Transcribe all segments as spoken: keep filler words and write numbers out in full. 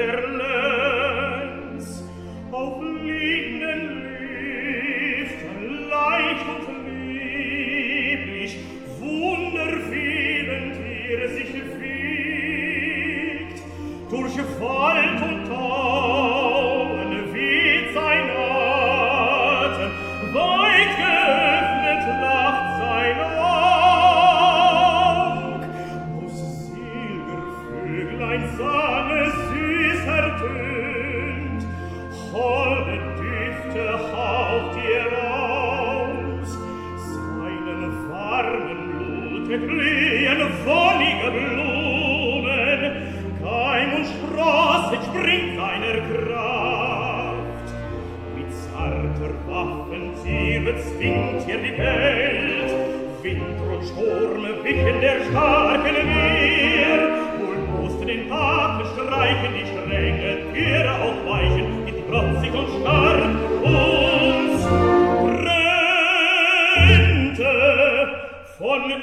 der Lenz, auf liegenden Lüften, leicht und lieblich, wunderfühlend er sich fegt, durch Wald und Tauen weht sein Atem, weit geöffnet lacht sein Aug. Aus Silbervöglein Sange süß ertönt, holde Düfte haucht ihr aus, seinen warmen Blut glühen wonnige Blumen, Keim und Spross entspringt seiner Kraft. Mit zarter Waffenzieher bezwingt ihr die Welt, Wind und Sturm wichen der starken Wehr, wohl mussten den Haken streichen, die strenge Türe aufweichen, mit trotzig und stark uns trennte von ihm.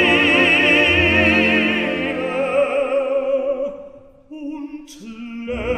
Love.